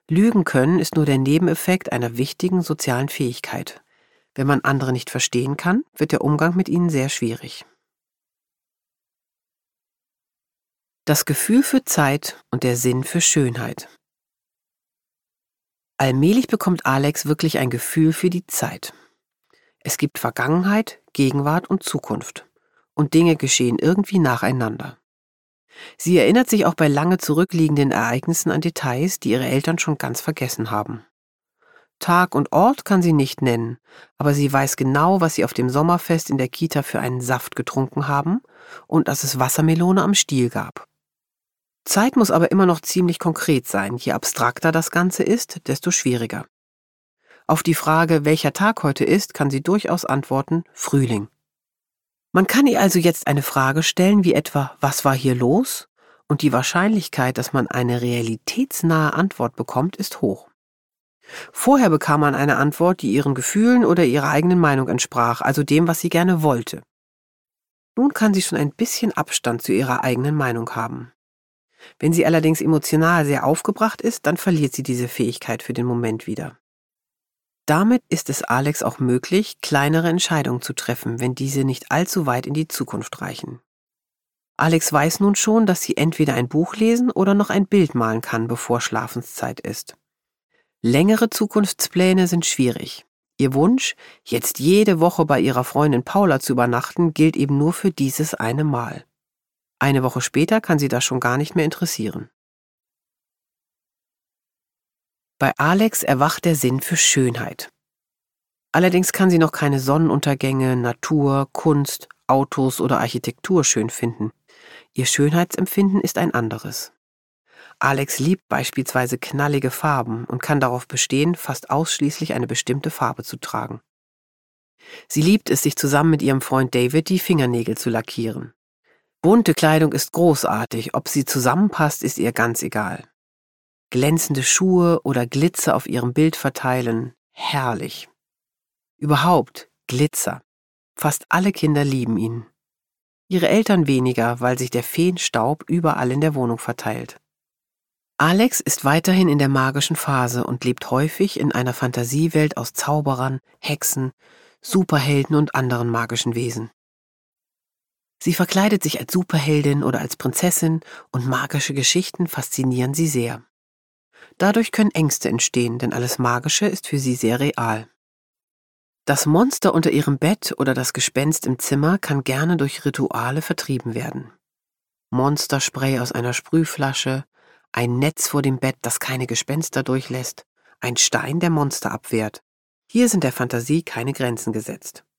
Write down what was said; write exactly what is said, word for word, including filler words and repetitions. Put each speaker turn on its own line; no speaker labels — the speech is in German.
Lügen können ist nur der Nebeneffekt einer wichtigen sozialen Fähigkeit. Wenn man andere nicht verstehen kann, wird der Umgang mit ihnen sehr schwierig. Das Gefühl für Zeit und der Sinn für Schönheit. Allmählich bekommt Alex wirklich ein Gefühl für die Zeit. Es gibt Vergangenheit, Gegenwart und Zukunft. Und Dinge geschehen irgendwie nacheinander. Sie erinnert sich auch bei lange zurückliegenden Ereignissen an Details, die ihre Eltern schon ganz vergessen haben. Tag und Ort kann sie nicht nennen, aber sie weiß genau, was sie auf dem Sommerfest in der Kita für einen Saft getrunken haben und dass es Wassermelone am Stiel gab. Zeit muss aber immer noch ziemlich konkret sein. Je abstrakter das Ganze ist, desto schwieriger. Auf die Frage, welcher Tag heute ist, kann sie durchaus antworten, Frühling. Man kann ihr also jetzt eine Frage stellen, wie etwa, was war hier los? Und die Wahrscheinlichkeit, dass man eine realitätsnahe Antwort bekommt, ist hoch. Vorher bekam man eine Antwort, die ihren Gefühlen oder ihrer eigenen Meinung entsprach, also dem, was sie gerne wollte. Nun kann sie schon ein bisschen Abstand zu ihrer eigenen Meinung haben. Wenn sie allerdings emotional sehr aufgebracht ist, dann verliert sie diese Fähigkeit für den Moment wieder. Damit ist es Alex auch möglich, kleinere Entscheidungen zu treffen, wenn diese nicht allzu weit in die Zukunft reichen. Alex weiß nun schon, dass sie entweder ein Buch lesen oder noch ein Bild malen kann, bevor Schlafenszeit ist. Längere Zukunftspläne sind schwierig. Ihr Wunsch, jetzt jede Woche bei ihrer Freundin Paula zu übernachten, gilt eben nur für dieses eine Mal. Eine Woche später kann sie das schon gar nicht mehr interessieren. Bei Alex erwacht der Sinn für Schönheit. Allerdings kann sie noch keine Sonnenuntergänge, Natur, Kunst, Autos oder Architektur schön finden. Ihr Schönheitsempfinden ist ein anderes. Alex liebt beispielsweise knallige Farben und kann darauf bestehen, fast ausschließlich eine bestimmte Farbe zu tragen. Sie liebt es, sich zusammen mit ihrem Freund David die Fingernägel zu lackieren. Bunte Kleidung ist großartig, ob sie zusammenpasst, ist ihr ganz egal. Glänzende Schuhe oder Glitzer auf ihrem Bild verteilen, herrlich. Überhaupt Glitzer. Fast alle Kinder lieben ihn. Ihre Eltern weniger, weil sich der Feenstaub überall in der Wohnung verteilt. Alex ist weiterhin in der magischen Phase und lebt häufig in einer Fantasiewelt aus Zauberern, Hexen, Superhelden und anderen magischen Wesen. Sie verkleidet sich als Superheldin oder als Prinzessin und magische Geschichten faszinieren sie sehr. Dadurch können Ängste entstehen, denn alles Magische ist für sie sehr real. Das Monster unter ihrem Bett oder das Gespenst im Zimmer kann gerne durch Rituale vertrieben werden. Monsterspray aus einer Sprühflasche, ein Netz vor dem Bett, das keine Gespenster durchlässt, ein Stein, der Monster abwehrt. Hier sind der Fantasie keine Grenzen gesetzt.